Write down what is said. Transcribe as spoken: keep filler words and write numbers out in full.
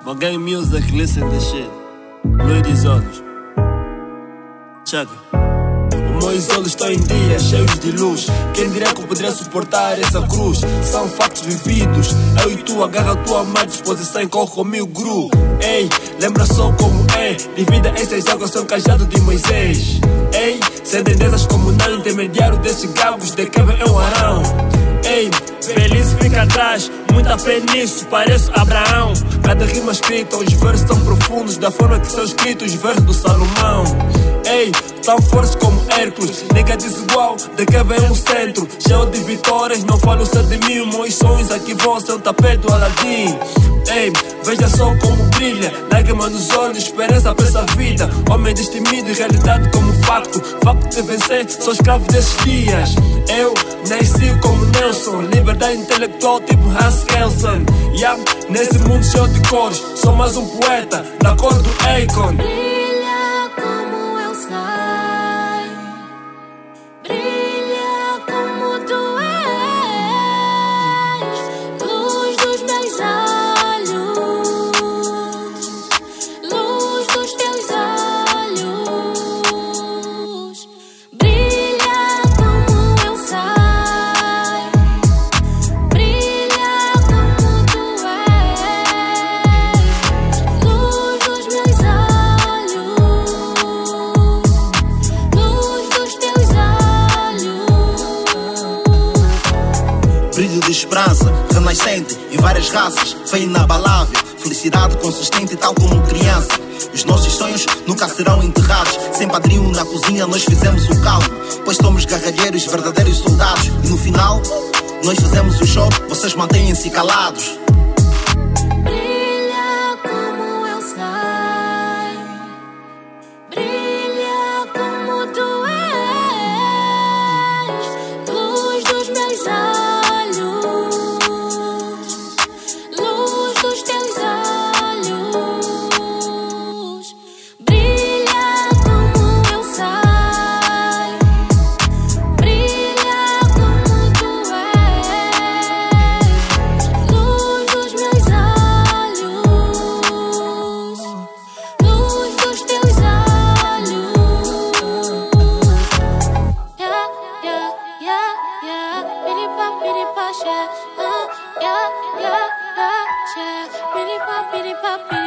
Gang music, listen this shit. Luiz olhos. Check. Os meus olhos estão em dia, cheios de luz. Quem diria que eu poderia suportar essa cruz? São fatos vividos. Eu e tu, agarra a tua má disposição e corre comigo, gru. Ei, lembra só como é. Divida essas águas, sou um cajado de Moisés. Ei, sem tendências como não intermediário desses gagos de Kevin é um Arão. Ei, feliz fica atrás, muita fé nisso, pareço Abraão. Cada rima escrita, os versos são profundos, da forma que são escritos os versos do Salomão. Ei, tão fortes como Hércules, nega desigual, de que vem um centro, cheio de vitórias, não falo só de mim, meus sonhos aqui vão ser o tapete do Aladim. Ei, veja só como brilha, lágrima nos olhos, esperança para essa vida. Homem destemido e realidade como facto, facto de vencer, sou escravo desses dias. Eu nasci como Nelson, liberdade intelectual tipo Hans Kelsen. Yeah, nesse mundo cheio de cores, sou mais um poeta, da cor do Akon. Brilha como eu sei, brilha como tu és, luz dos meus olhos, luz dos teus olhos. Brilha como eu sei, brilha como tu és, luz dos meus olhos, luz dos teus olhos. Brilho de esperança, renascente em várias raças, fé inabalável, felicidade consistente tal como criança. Os nossos sonhos nunca serão enterrados. Sem padrinho na cozinha nós fizemos o caldo, pois somos gargalheiros, verdadeiros soldados. E no final, nós fizemos o show, vocês mantenham-se calados. Brilha como eu sei, brilha como tu és, luz dos meus olhos, luz dos teus olhos. Brilha como eu sei, brilha como tu és, luz dos meus olhos, luz dos teus olhos. Yeah, yeah, yeah, yeah. Piripa, piripa, yeah. Uh, yeah, yeah, yeah, yeah. Piripa, piripa, piripa.